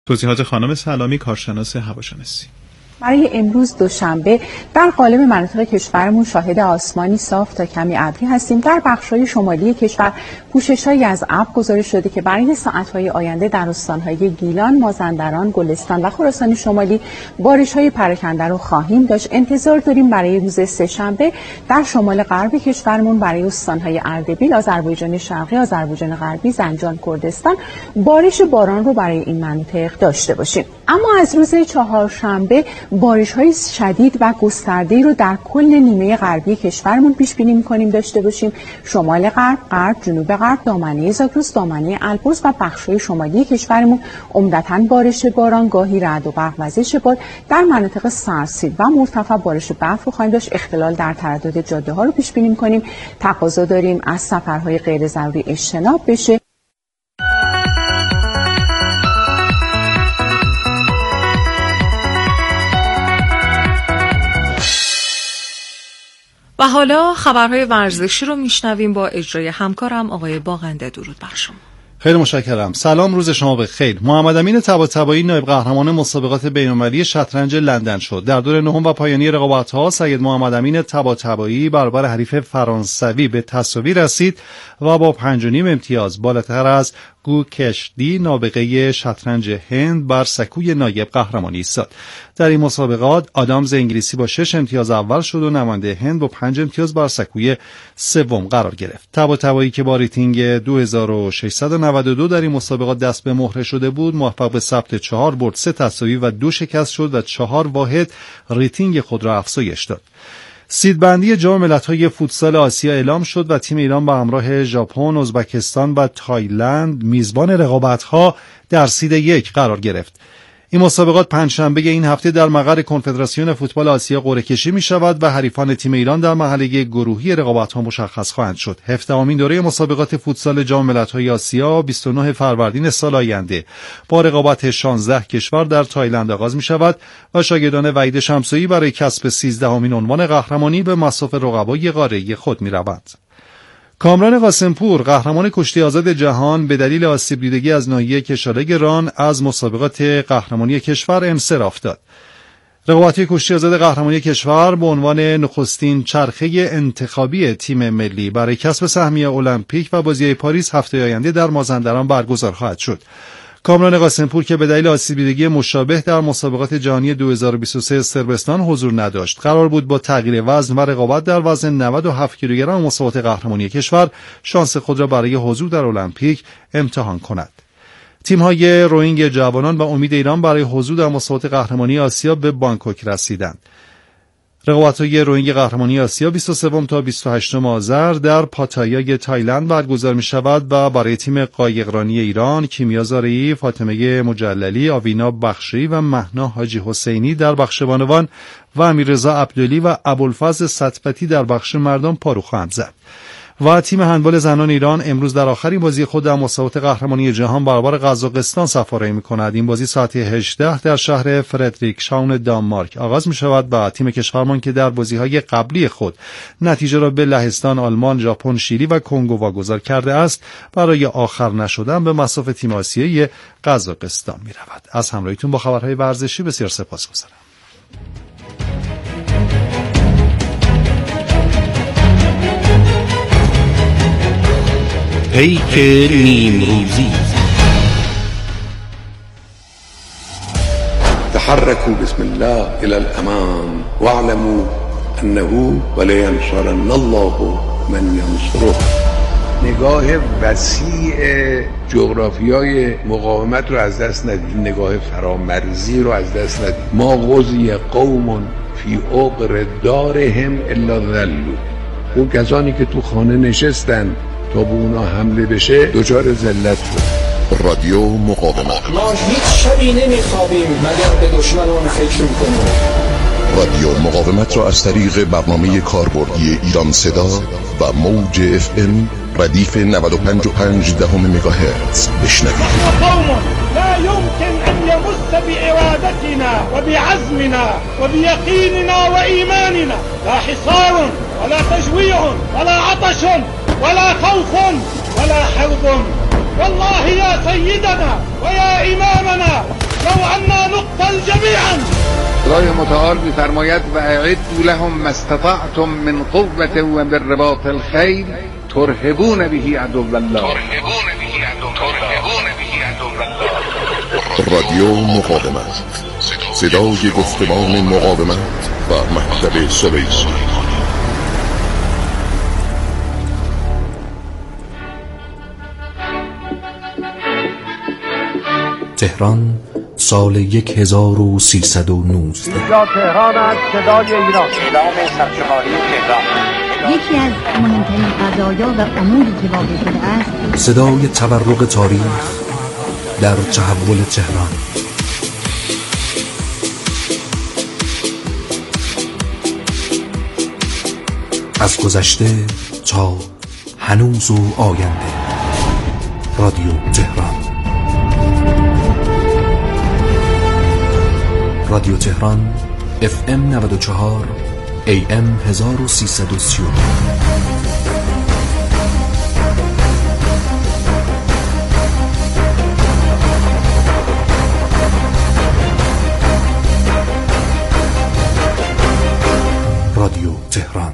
توضیحات خانم سلامی، کارشناس هواشناسی. برای امروز دوشنبه در قالب مناطق کشورمون شاهد آسمانی صاف تا کمی ابری هستیم. در بخش‌های شمالی کشور پوشش‌هایی از ابر گزارش شده که برای ساعت‌های آینده در استان‌های گیلان، مازندران، گلستان و خراسان شمالی بارش‌های پراکنده رو خواهیم داشت. انتظار داریم برای روز سه‌شنبه در شمال غرب کشورمون برای استان‌های اردبیل، آذربایجان شرقی، آذربایجان غربی، زنجان، کردستان باران رو برای این مناطق داشته باشیم. اما از روز چهارشنبه بارش‌های شدید و گسترده‌ای رو در کل نیمه غربی کشورمون پیش بینی می‌کنیم داشته باشیم. شمال غرب، جنوب غرب، دامنه زاگرس، دامنه البرز و بخش‌های شمالی کشورمون عمدتاً بارش باران، گاهی رعد و برق وزش باد. در مناطق سرسید و مرتفع بارش برف رو خواهیم داشت. اختلال در تردد جاده‌ها رو پیش بینی می‌کنیم. تقاضا داریم از سفرهای غیر ضروری اجتناب بشه. و حالا خبرهای ورزشی رو میشنویم با اجرای همکارم آقای باغنده. درود بر شما. خیلی متشکرم. سلام، روز شما بخیر. محمد امین طباطبایی نایب قهرمان مسابقات بین‌المللی شطرنج لندن شد. در دور نهم و پایانی رقابت‌ها سید محمد امین طباطبایی برابر حریف فرانسوی به تساوی رسید و با 5.5 امتیاز بالاتر از گو کشتی نابغه شطرنج هند بر سکوی نایب قهرمانی ایستاد. در این مسابقات آدامز انگلیسی با 6 امتیاز اول شد و نماینده هند با 5 امتیاز بر سکوی سوم قرار گرفت. طباطبایی که با ریتینگ 2692 در این مسابقات دست به مهره شده بود، موفق به ثبت 4 برد، 3 تساوی و 2 شکست شد و 4 واحد ریتینگ خود را افزایش داد. سیدبندی جام ملت‌های فوتسال آسیا اعلام شد و تیم ایران با همراه ژاپن، ازبکستان و تایلند میزبان رقابت‌ها در سید 1 قرار گرفت. این مسابقات پنجشنبه این هفته در مقر کنفدراسیون فوتبال آسیا قرعه‌کشی می‌شود و حریفان تیم ایران در مرحله گروهی رقابت‌ها مشخص خواهند شد. 17مین دوره مسابقات فوتسال جام ملت‌های آسیا 29 فروردین سال آینده با رقابت 16 کشور در تایلند آغاز می‌شود و شاگردان وحید شمسایی برای کسب 13مین عنوان قهرمانی به مصاف رقبای قاره خود می‌روند. کامران قاسمپور قهرمان کشتی آزاد جهان به دلیل آسیب دیدگی از ناحیه کشارک ران از مسابقات قهرمانی کشور انصراف داد. رقابت‌های کشتی آزاد قهرمانی کشور به عنوان نخستین چرخه انتخابی تیم ملی برای کسب سهمیه المپیک و بازی‌های پاریس هفته آینده در مازندران برگزار خواهد شد. کامران قاسمپور که به دلیل آسیب دیدگی مشابه در مسابقات جهانی 2023 صربستان حضور نداشت، قرار بود با تغییر وزن و رقابت در وزن 97 کیلوگرم مسابقات قهرمانی کشور شانس خود را برای حضور در المپیک امتحان کند. تیم‌های روینگ جوانان و امید ایران برای حضور در مسابقات قهرمانی آسیا به بانکوک رسیدند. رقابت‌های روینگ قهرمانی آسیا 23 تا 28 آذر در پاتایا تایلند برگزار می‌شود و برای تیم قایقرانی ایران کیمیا زارعی، فاطمه مجللی، آوینا بخشی و مهنا حاجی حسینی در بخش بانوان و امیررضا عبدلی و ابوالفضل صدفتی در بخش مردان پارو خواهند زد. و تیم هندبال زنان ایران امروز در آخرین بازی خود در مسابقات قهرمانی جهان برابر قزاقستان سفارایی می‌کند. این بازی ساعت 18 در شهر فردریکشاون دانمارک آغاز می‌شود و تیم کشورمان که در بازی‌های قبلی خود نتیجه را به لهستان، آلمان، ژاپن، شیلی و کنگو واگذار کرده است، برای آخر نشدن به مصاف تیم آسیایی قزاقستان می‌رود. از همراهیتون با خبرهای ورزشی بسیار سپاسگزارم. پیک نیمروزی. تحركوا بسم الله إلى الأمام واعلموا أنه ولينصرن الله من ينصره. نگاه وسیع جغرافیای مقاومت رو از دست ندید، نگاه فرامرزی رو از دست ندید. ما غزی قوم فی عقر دارهم الا ذلوا. اون کسانی که تو خانه نشستن تا به اونا حمله بشه دچار ذلت شد. رادیو مقاومت. ما هیچ شبی نمیخوابیم مگر به دشمنان فکر میکنیم. رادیو مقاومت را از طریق برنامه کاربردی ایران صدا و موج FM ردیف 95.5 مگاهرتز بشنوید. قوم لا يمكن ان يمس بارادتنا وبعزمنا وبيقيننا وايماننا لا حصار ولا تجويع ولا عطش ولا خوف ولا حرب. والله يا سيدنا ويا إمامنا خدای متعال می‌فرماید و اعدوا لهم ما استطعتم من قوة و من رباط الخیل ترهبون به عدو الله. رادیو مقاومت، صدای گفتمان مقاومت و مکتب سویسی. تهران سال 1319. اینجا تهران است، صدای ایران. اعلام سرشماری تهران. یکی از مهمترین قضایا و اموری که واقع شده است صدای تورق تاریخ در تحول تهران. از گذشته تا هنوز و آینده. رادیو تهران. رادیو تهران FM 94 AM 1330. رادیو تهران.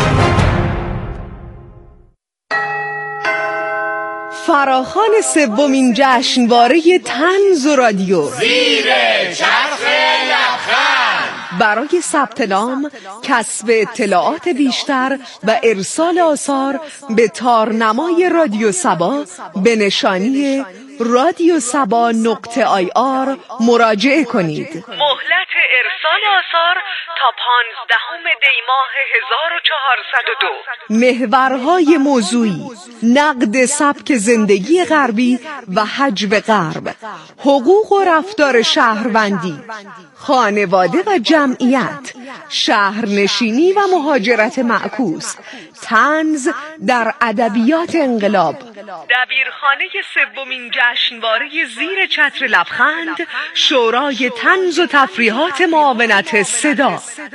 فراخوان سومین جشنواره طنز و رادیو زیر چرخ لبخند برای ثبت نام، کسب اطلاعات بیشتر و ارسال آثار به تارنمای رادیو سبا به نشانی radiosaba.ir مراجعه کنید. مهلت ارسال آثار تا 15 دی ماه 1402. محورهای موضوعی: نقد سبک زندگی غربی و حجب غرب، حقوق و رفتار شهروندی، خانواده و جمعیت، شهرنشینی و مهاجرت معکوس، طنز در ادبیات انقلاب. دبیرخانه سومین جشنواره زیر چتر لبخند، شورای طنز و تفریحات معاونت صدا.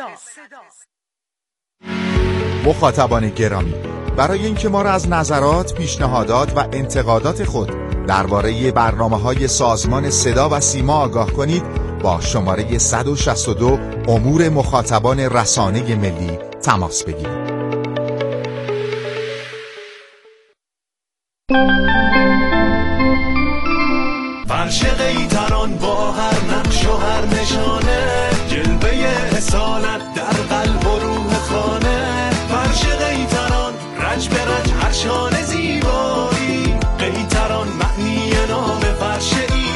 مخاطبان گرامی، برای اینکه ما را از نظرات، پیشنهادات و انتقادات خود درباره برنامه‌های سازمان صدا و سیما آگاه کنید، با شماره 162 امور مخاطبان رسانه ملی تماس بگیرید. فرش قیطران با هر نقش و هر نشانه، جلوه اصالت در قلب و روح خانه. فرش قیطران رنج به رنج هر شانه زیبایی، قیطران معنی نام فرش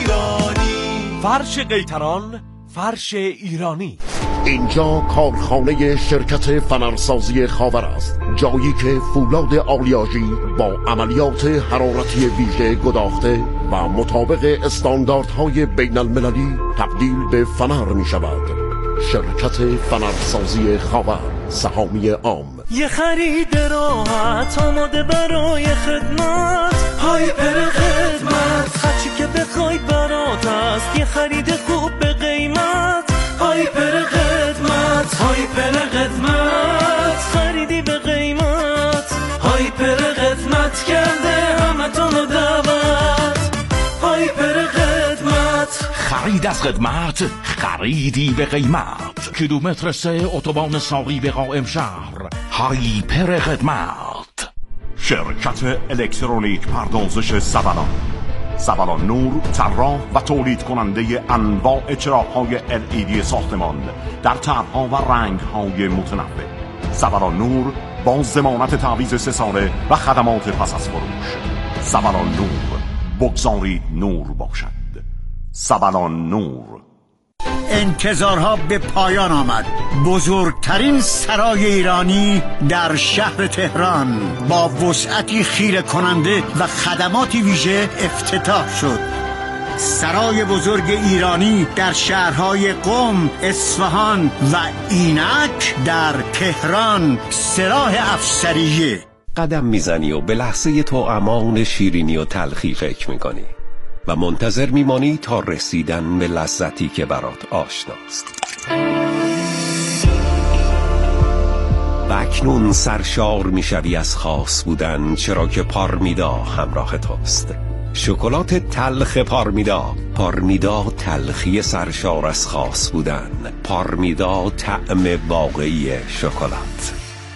ایرانی. فرش قیطران، فرش ایرانی. اینجا کارخانه شرکت فنرسازی خاور است، جایی که فولاد آلیاژی با عملیات حرارتی ویژه گداخته و مطابق استانداردهای بین المللی تبدیل به فنر می شود. شرکت فنرسازی خاور، سهامی عام. یه خرید راحت آماده برای خدمت، هایپر خدمت، هرچی که بخوای برات است. یه خرید خوب به قیمت، هایپر خدمت، هایپر خدمت، خریدی به قیمت، هایپر خدمت کرده همتون دعوت. هایپر خدمت، خرید از خدمت، خریدی به قیمت. کیلومتر 3 اتوبان ساقی به قائم شهر. هایپر خدمت. شرکت الکترونیک پردازش سبلان نور، طراح و تولید کننده انواع چراغ‌های LED ساختمان در طرح‌ها و رنگ‌های متنوع. سبلان نور با ضمانت تعویض 3 ساله و خدمات پس از فروش. سبلان نور، بگذارید نور باشد. سبلان نور. انتظارها به پایان آمد. بزرگترین سرای ایرانی در شهر تهران با وسعتی خیره کننده و خدماتی ویژه افتتاح شد. سرای بزرگ ایرانی در شهرهای قم، اصفهان و اینک در تهران، سراح افسریه. قدم میزنی و به لحظه تو امان شیرینی و تلخی فکر میکنی و منتظر میمانی تا رسیدن به لذتی که برات آشناست. و اکنون سرشار میشوی از خاص بودن، چرا که پارمیدا همراه توست. شکلات تلخ پارمیدا. پارمیدا تلخی سرشار از خاص بودن. پارمیدا طعم واقعی شکلات.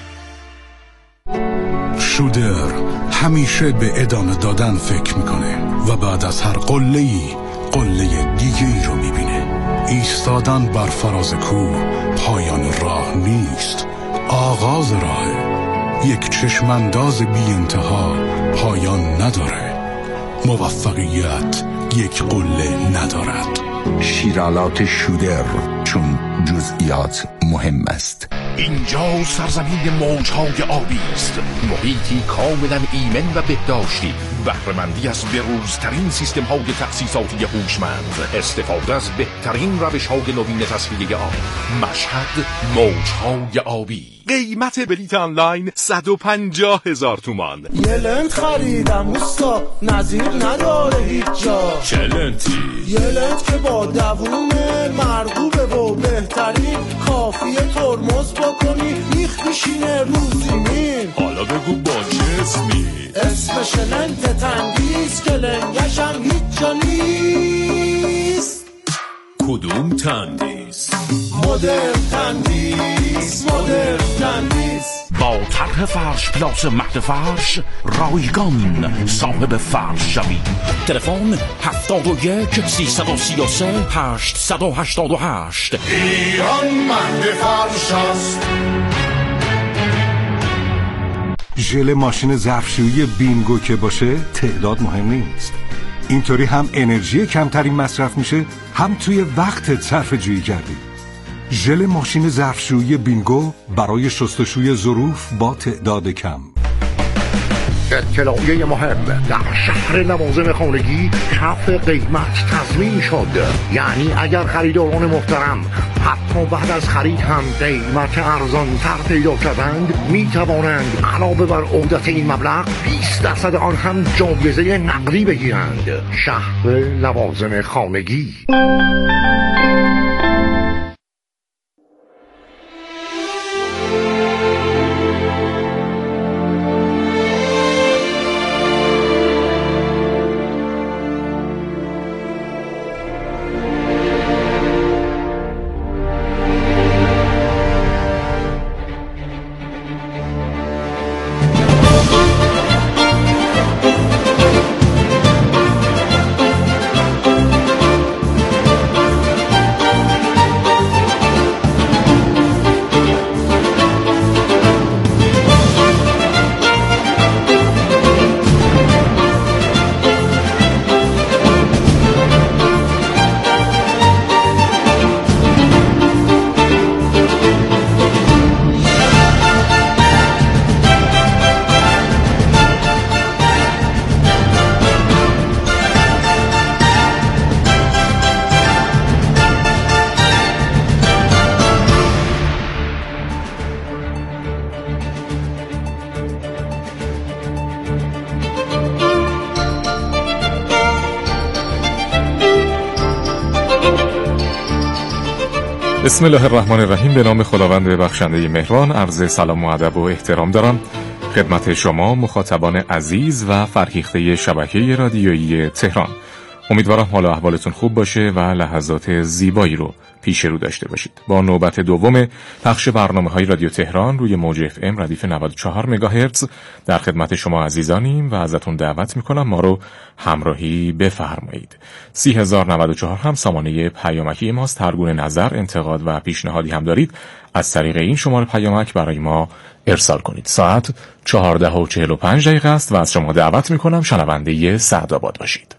شودر همیشه به ادامه دادن فکر میکنه و بعد از هر قله‌ای قله دیگه ای رو میبینه. ایستادن بر فراز کوه پایان راه نیست، آغاز راهه. یک چشمانداز بی انتها پایان نداره. موفقیت یک قله ندارد. شیرالات شودر، چون جزئیات مهم است. اینجا سرزمین موجهای آبی است، محیطی کاملا ایمن و بهداشتی، بهره‌مندی از بروزترین سیستم های تخصیصاتی هوشمند، استفاده از بهترین روش های نوین تصفیه آب. مشهد موجهای آبی. قیمت بلیت آنلاین 150,000 تومان. یه لنت خریدم اوستا، نظیر نداره هیچ جا. چه لنتی؟ یه لنت که با دووم مرغوبه و بهترین، کافیه ترمز بکنی میخ میشینه رو زمین. حالا بگو با چه اسمی؟ اسمش لنت تندیس که لنگشم هیچ جا نیست. کدوم تندیس؟ مدرن تندیس، مدرن تندیس. با طرح فرش پلاس مهد فرش رایگان صاحب فرش شوید. تلفن 71 333 888. ایران مهد فرش است. ژل ماشین ظرفشویی بینگو که باشه تعداد مهم نیست. اینطوری هم انرژی کمتری مصرف میشه، هم توی وقت صرف جویی کردی. ژل ماشین ظرفشویی بینگو برای شستشوی ظروف با تعداد کم. اطلاعیه مهم: در شهر لوازم خانگی کف قیمت تضمین شد. یعنی اگر خریداران محترم حتی بعد از خرید هم قیمت ارزان تر پیدا کردند، می توانند علاوه بر عودت این مبلغ 20% آن هم جایزه نقدی بگیرند. شهر لوازم خانگی. بسم الله الرحمن الرحیم. به نام خداوند بخشنده مهربان. عرض سلام و ادب و احترام دارم خدمت شما مخاطبان عزیز و فرهیخته شبکه رادیویی تهران. امیدوارم حال و احوالتون خوب باشه و لحظات زیبایی رو پیش رو داشته باشید. با نوبت دوم پخش برنامه‌های رادیو تهران روی موج FM ردیف 94 مگاهرتز در خدمت شما عزیزانیم و ازتون دعوت میکنم ما رو همراهی بفرمایید. 30,094 هم سامانه پیامکی ماست. هر گونه نظر، انتقاد و پیشنهادی هم دارید از طریق این شماره پیامک برای ما ارسال کنید. ساعت 14:45 است و از شما دعوت میکنم شنونده سعدآباد باشید.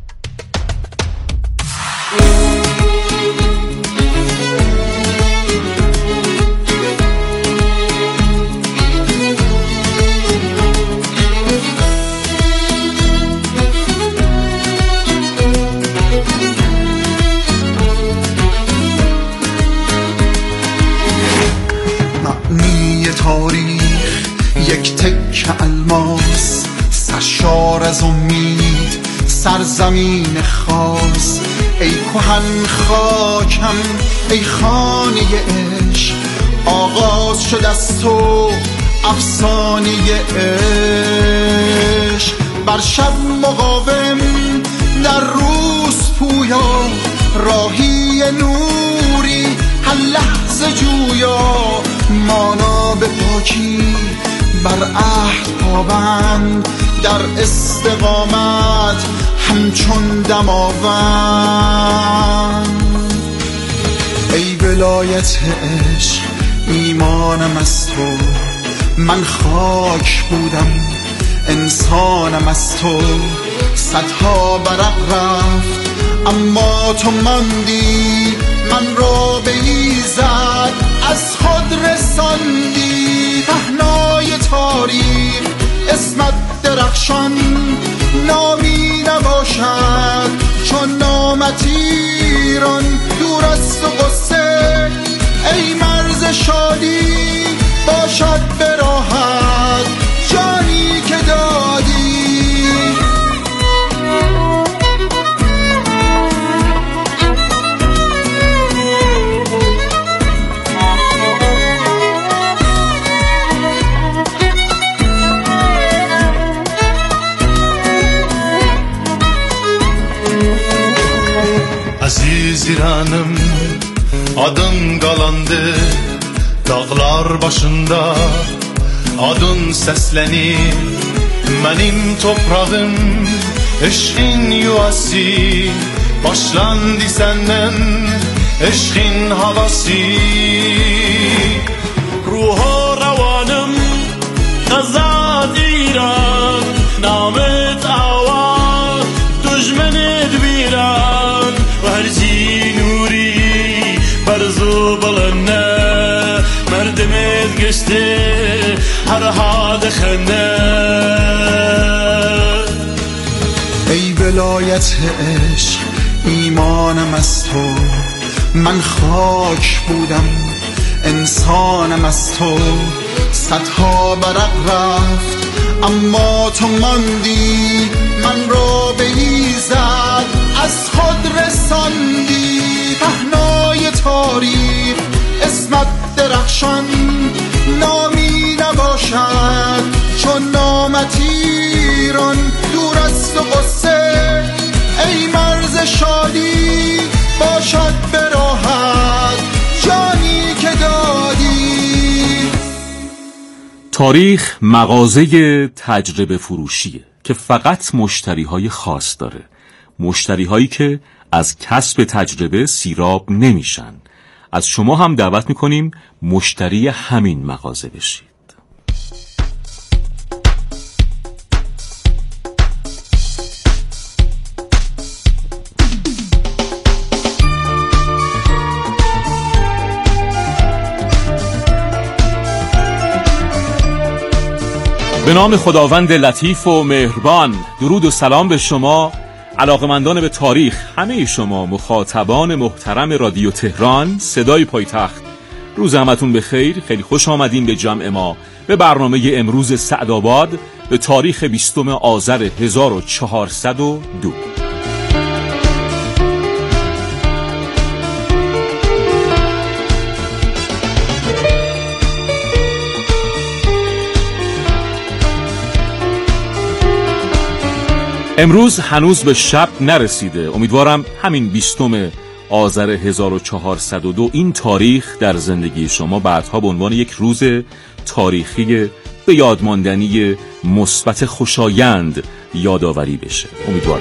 تاریخ یک تک الماس، سرشار از امید، سرزمین خاص. ای کهن خاکم، ای خانه عشق، آغاز شد از تو افسانه عشق. بر شب مقاوم در روز پویا راهی نوری هر لحظه جویا مانا به پاکی بر عهد پابند در استقامت همچون دماوند ای ولایت عشق ایمانم از تو من خاک بودم انسانم از تو صدها برق رفت اما تو ماندی من را به ایزد از خود رساندی پهنای تاریخ اسمت درخشان نامی نباشد چون نامت ایران دور از تو قصه ای مرز شادی باشد به راحت جانی که دادی Aziz İranım adın qalandı dağlar başında adın səslənir mənim toprağım eşqin yuvası başlandı səndən eşqin havası ruha ravanım azad İran namet avar düşmenid viran verzi nuri برزو بلنه مردمت گشته هر حال خنده ای ولایت عشق ایمانم از تو من خاک بودم انسانم از تو صدها برق رفت اما تو ماندی من را به ایزد از خود رساندی پهنای تاریخ اسمت درخشان نامی نباشد چون نامت ایران دور از تو قصه ای مرز شادی باشد به راحت جانی که دادی تاریخ مغازه تجربه فروشیه که فقط مشتریهای خاص داره مشتریهایی که از کسب تجربه سیراب نمیشن از شما هم دعوت میکنیم مشتری همین مغازه بشید به نام خداوند لطیف و مهربان درود و سلام به شما علاقمندان به تاریخ همه شما مخاطبان محترم رادیو تهران صدای پایتخت روز همتون بخیر خیلی خوش آمدین به جمع ما به برنامه امروز سعدآباد به تاریخ 20 آذر 1402 امروز هنوز به شب نرسیده امیدوارم همین 20 آذر 1402 این تاریخ در زندگی شما بعدها به عنوان یک روز تاریخی به یادماندنی مثبت خوشایند یادآوری بشه امیدوارم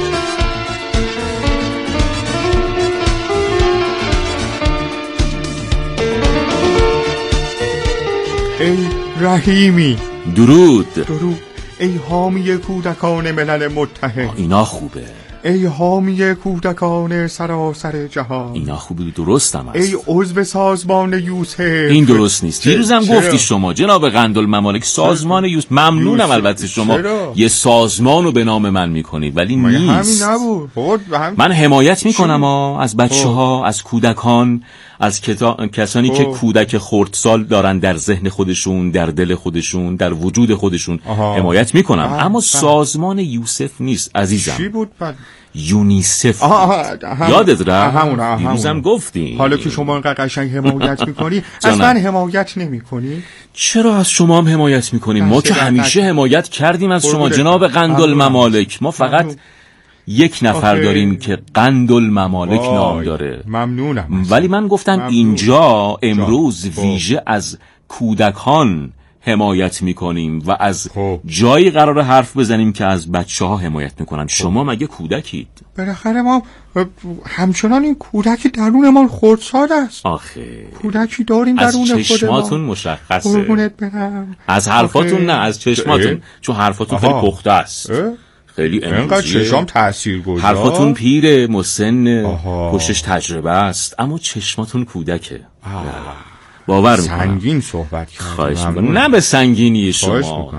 ای رحیمی درود ای حامی کودکان ملل متحد اینا خوبه ای حامی کودکان سراسر جهان اینا خوبه درستم است ای عضو سازمان یوسف این درست نیست دیروزم گفتی شما جناب قندالممالک سازمان یوسف ممنونم البته شما یه سازمان رو به نام من میکنید ولی نیست همین نبود من حمایت میکنم از بچه ها از کودکان از کسانی که کودک خردسال دارن در ذهن خودشون در دل خودشون در وجود خودشون حمایت میکنم اما سازمان یوسف نیست عزیزم چی بود یونیسف یادت رفت؟ دیروزم گفتی. حالا که شما اینقدر قشنگ حمایت میکنی از من حمایت نمیکنی؟ چرا از شما هم حمایت میکنیم؟ ما که همیشه حمایت کردیم از شما جناب قندالممالک. ما فقط یک نفر داریم که قندالممالک نام داره. ممنونم. ولی من گفتم اینجا امروز ویژه از کودکان حمایت میکنیم و از جایی قرار حرف بزنیم که از بچه‌ها حمایت میکنن. شما مگه کودکید؟ بالاخره ما همچنان این کودکی درون ما خردسال است. آخه کودکی داریم درون خودمون. از چشماتون مشخصه. قربونت برم. از حرفاتون نه، از چشماتون. چون حرفاتون خیلی پخته است. خیلی اینقدر چشام تأثیر گذار. حرفاتون پیر مسن، پشتش تجربه است، اما چشماتون کودکه. باور میکنم. سنگین صحبت کردم. نه به سنگینی شما.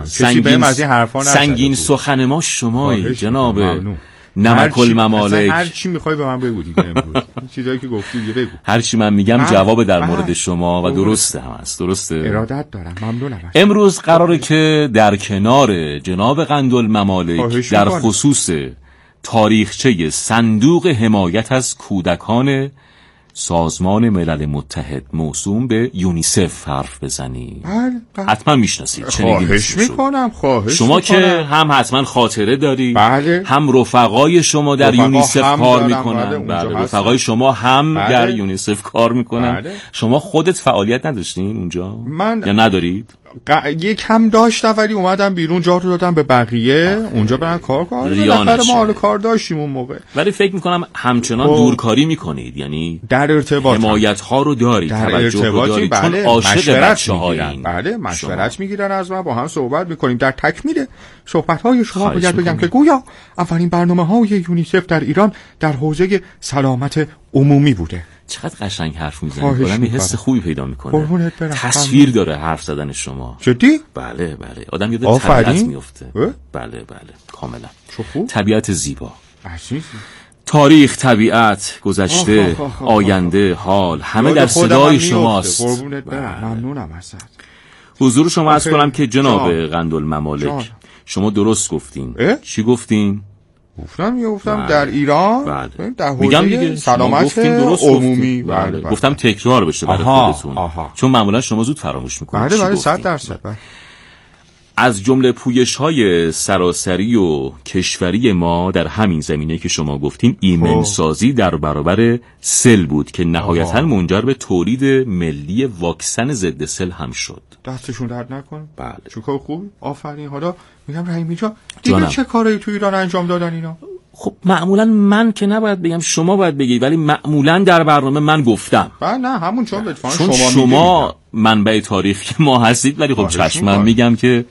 سنگین سخن ما شمایی جناب نمک الممالک. هر چی میخوای به من بگو دیگه امروز. چیزایی که گفتی دیگه بگو. هر چی من میگم جواب در مورد شما و درسته هم است. درسته؟ ارادت دارم. ممنونم. امروز قراره که در کنار جناب قندالممالک در خصوص تاریخچه صندوق حمایت از کودکان سازمان ملل متحد موسوم به یونیسف حرف بزنی. بله. حتما میشناسید. خواهش میکنم. شما که هم حتما خاطره داری. بله. هم رفقای شما در یونیسف کار میکنن. بله. رفقای شما هم در یونیسف کار میکنن. شما خودت فعالیت نداشتین اونجا؟ یا ندارید؟ یک هم داشتم ولی اومدم بیرون، جا رو دادم به بقیه. اونجا برن کار کنن. بالاخره ما حال کار داشتیم اون موقع. ولی فکر میکنم همچنان دورکاری میکنید، یعنی در ارتباط حمایت ها رو دارید، توجه رو دارید. چون عاشق بچه‌هایین. بله، مشورت میگیرن از من، با هم صحبت میکنیم. در تکمیل صحبت های شما باید بگم که گویا اولین برنامه‌های یونیسف در ایران در حوزه سلامت عمومی بوده. چقدر قشنگ حرف میزنید. آدم یه حس خوبی پیدا میکنه. تصویر داره حرف زدن شما. جدی؟ بله. آدم یاد طبیعت میفته. بله کاملا. طبیعت زیبا، تاریخ، طبیعت، گذشته، آینده، حال، همه در صدای شماست. ممنونم ازت. حضور شما عرض کنم که جناب قندالممالک، شما درست گفتین. چی گفتین؟ گفتم در ایران در حوزه سلامت عمومی. بله. گفتم تکرار بشه برای خودتون. چون معمولا شما زود فراموش میکنید. بله 100%. از جمله پویش‌های سراسری و کشوری ما در همین زمینه که شما گفتین ایمن سازی در برابر سل بود که نهایتاً منجر به تولید ملی واکسن ضد سل هم شد. دستشون درد نکنه. بله. چه کار خوبی. آفرین. حالا میگم رحیمی جان دیگه چه کاری تو ایران انجام دادن اینا؟ خب معمولا من که نباید بگم، شما باید بگید، ولی معمولا در برنامه من گفتم. نه همون چون شما منبع تاریخی ما هستید، ولی خب چشم من میگم که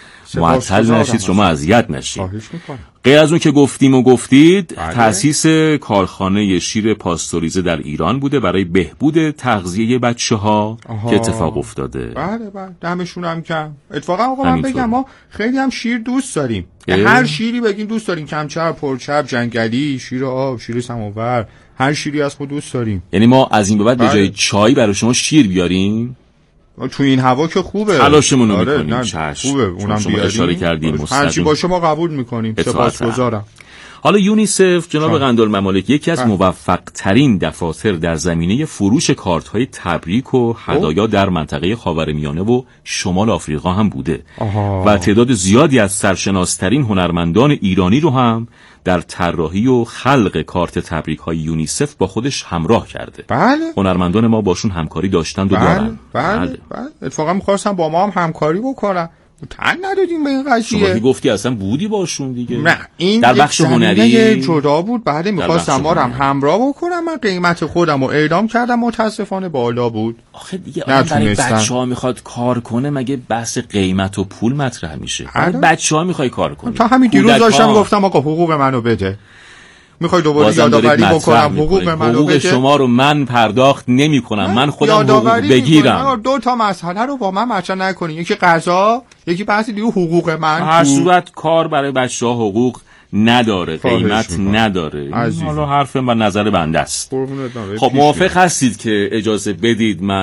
معطل نشید، شما اذیت نشید. غیر از اون که گفتید تأسیس کارخانه شیر پاستوریزه در ایران بوده برای بهبود تغذیه بچه‌ها که اتفاق افتاده. بله دمشون هم کم. اتفاقا آقا من بگم ما خیلی هم شیر دوست داریم. هر شیری بگین دوست داریم، کمچپ، پرچپ، جنگلی، شیر آب، شیر سماور، هر شیری از خود دوست داریم. یعنی ما از این به بعد به جای چای برای شما شیر بیاریم؟ تو این هوا که خوبه. تلاشمون رو میکنیم. خوبه اونم شما اشاره کردیم. هرچی باشه ما قبول میکنیم. سپاسگزارم. حالا یونیسف جناب قندالممالک یکی از موفق ترین دفاتر در زمینه فروش کارت های تبریک و هدایا در منطقه خاورمیانه و شمال آفریقا هم بوده و تعداد زیادی از سرشناسترین هنرمندان ایرانی رو هم در طراحی و خلق کارت تبریک های یونیسف با خودش همراه کرده. بله. هنرمندان ما باشون همکاری داشتن و دارن. بله. اتفاقا می‌خواستم با ما هم همکاری بکنن. تن ندادیم به این قضیه. شما که گفتی اصلا بودی باشون دیگه. نه این در بخش هنری جدا بود. بعد می‌خواستم ما رو همراه بکنم. من قیمت خودم رو اعلام کردم، متاسفانه بالا بود. آخه دیگه برای بچه‌ها میخواد کار کنه، مگه بحث قیمت و پول مطرح میشه؟ بچه‌ها میخوای کار کنی. تا همین دیروز داشتم گفتم آقا حقوق منو بده. میخوای دوباره یادآوری بکنم حقوق منو بده؟ حقوق شما رو من پرداخت نمی‌کنم. من خودم حقوق بگیرم. دو تا مسئله رو با من مطرح نکنی. یکی قضا، یکی بحث دیگه حقوق من. هر صورت کار برای بچه‌ها حقوق نداره، قیمت نداره. حالا حرف و نظر بنده است. خب موافق هستید که اجازه بدید من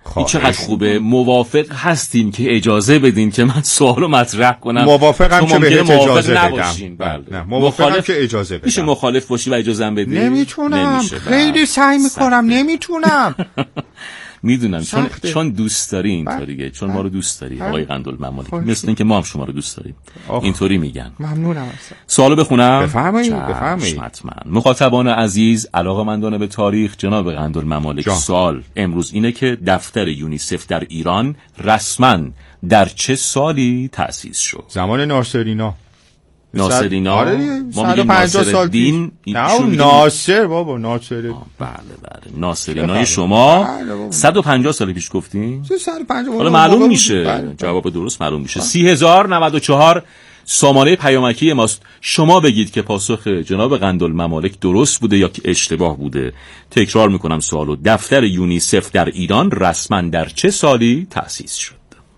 این چقدر خوبه. موافق هستین که اجازه بدین که من سوالو مطرح کنم؟ موافقم که بهت اجازه بدم. نه موافقم که اجازه بدم. میشه مخالف باشی و اجازه بدی؟ نمیتونم. خیلی سعی میکنم نمیتونم. میدونم چون دوست داری اینطوریه، چون ما رو دوست داری آقای قندلممالک، مثل اینکه ما هم شما رو دوست داریم. اینطوری میگن. ممنونم. سوالو بخونم؟ بفرمایید. حتما. مخاطبان عزیز، علاقه‌مندان به تاریخ، جناب قندلممالک، سوال امروز اینه که دفتر یونیسف در ایران رسما در چه سالی تأسیس شد؟ زمان ناصرینا. آره ما میگیم ناصر دین. ناصر بابا ناصر. بله ناصرینای شما 150 سال پیش گفتین؟ 150. حالا معلوم میشه. جواب درست معلوم میشه. 30,094 سامانه پیامکی ماست. شما بگید که پاسخ جناب قندلممالک درست بوده یا که اشتباه بوده. تکرار میکنم سوالو. دفتر یونیسف در ایران رسما در چه سالی تأسیس شد؟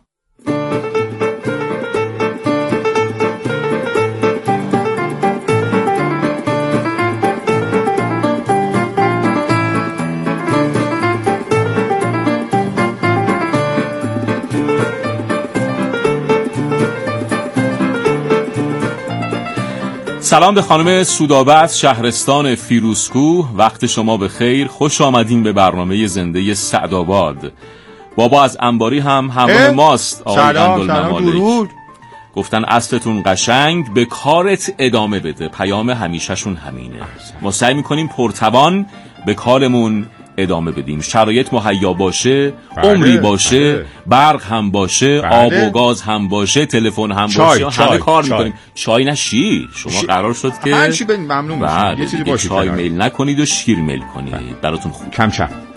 سلام به خانم سودابه شهرستان فیروزکوه. وقت شما به خیر. خوش آمدین به برنامه زنده سعدآباد. بابا از انباری هم همراه ماست. آقای قندلممالک گفتن اصلتون قشنگ، به کارت ادامه بده. پیام همیشهشون همینه. ما سعی میکنیم پرتوان به کارمون ادامه بدیم. شرایط مهیا باشه، عمری باشه، برق هم باشه، آب و گاز هم باشه، تلفن هم باشه، همه کار میکنیم. چای نه شیر. شما قرار شد که هر چی بدین ممنون میشم. یه چیزی باشه. چای میل نکنید و شیر میل کنید. براتون خوب. کم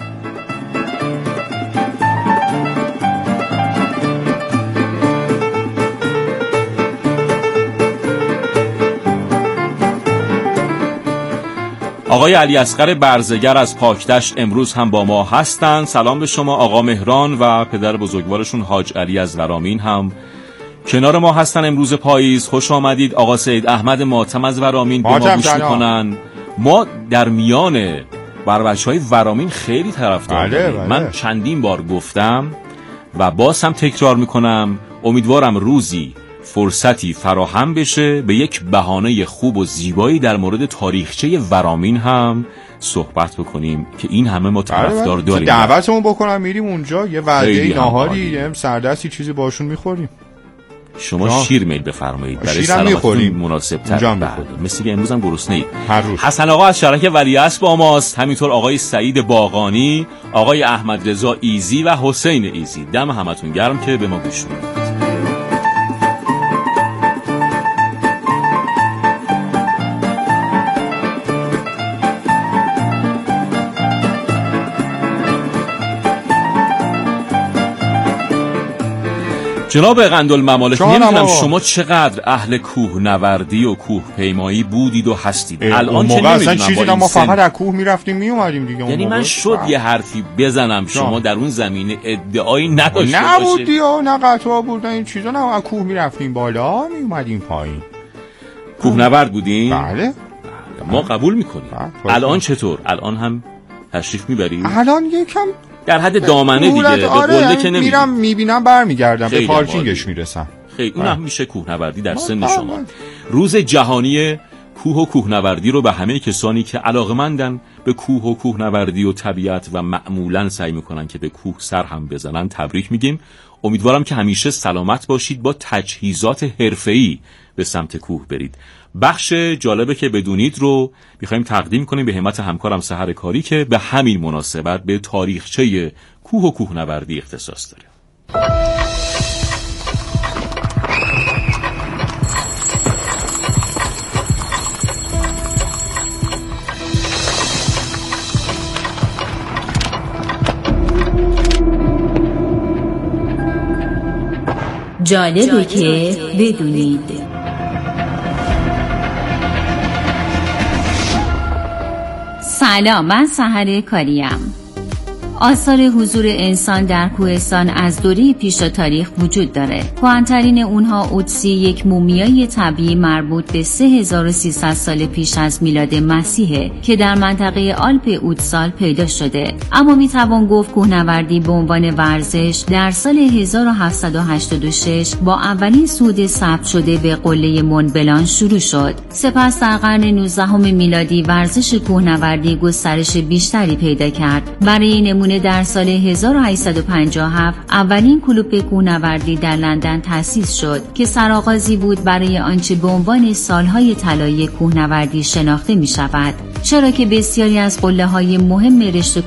آقای علی اصغر برزگر از پاکدشت امروز هم با ما هستند. سلام به شما. آقا مهران و پدر بزرگوارشون حاج علی از ورامین هم کنار ما هستن امروز پاییز. خوش آمدید. آقا سید احمد ماتم از ورامین به ما گوش میکنن. ما در میان بچه‌های ورامین خیلی طرفدار داریم. من چندین بار گفتم و باز هم تکرار میکنم، امیدوارم روزی فرصتی فراهم بشه به یک بهانه خوب و زیبایی در مورد تاریخچه ورامین هم صحبت بکنیم که این همه ما طرفدار داریم. دعوتمون بکنم میریم اونجا، یه وعده ناهاری، یه سردستی چیزی باشون میخوریم. شما شیر میل بفرمایید برای سلامتتون مناسب تر. مثل که امروز هم گرسنه‌اید. حسن آقا از شرک ولیعصر با ماست. همینطور آقای سعید باغانی، آقای احمد رضا ایزی و حسین ایزی. دم همتون گرم که به ما گوش میدید. جناب قندلممالک، نمیدونم شما چقدر اهل کوهنوردی و کوه پیمایی بودید و هستید. الان که نمیدونم چیزی ما فقط از کوه میرفتیم میومدیم دیگه. یعنی من شد یه حرفی بزنم شما در اون زمینه ادعایی نداشته باشید؟ نبودی ها، نه قطعا بودن این چیزا، نه از کوه میرفتیم بالا میومدیم پایین. کوهنورد بودین؟ بله. ما قبول میکنیم. الان چطور؟ الان هم تشریف میبرید؟ الان یکم در حد دامنه دیگه. به قله که نمیرم. میرم میبینم برمیگردم به پارکینگش میرسم. خیلی اونم میشه کوهنوردی در سن شما. روز جهانی کوه و کوهنوردی رو به همه کسانی که علاقه‌مندن به کوه و کوهنوردی و طبیعت و معمولاً سعی میکنن که به کوه سر هم بزنن تبریک میگیم. امیدوارم که همیشه سلامت باشید، با تجهیزات حرفه‌ای به سمت کوه برید. بخش جالبه که بدونید رو میخوایم تقدیم کنیم به همت همکارم سحر کاری که به همین مناسبت به تاریخچه کوه و کوهنوردی اختصاص داره. جالبه که بدونید. سلام، من سحر کاریم. آثار حضور انسان در کوهستان از دوره پیش تاریخ وجود داره. کهن‌ترین اونها اودسی، یک مومیای طبیعی مربوط به 3300 سال پیش از میلاد مسیحه که در منطقه آلپ اودسال پیدا شده. اما میتوان گفت کوهنوردی به عنوان ورزش در سال 1786 با اولین صعود ثبت شده به قله مونبلان شروع شد. سپس در قرن 19 میلادی ورزش کوهنوردی گسترش بیشتری پیدا کرد. برای نمونه در سال 1857 اولین کلوپ کوهنوردی در لندن تأسیس شد که سرآغازی بود برای آنچه به عنوان سالهای طلایی کوهنوردی شناخته می شود، چرا که بسیاری از قله‌های مهم رشته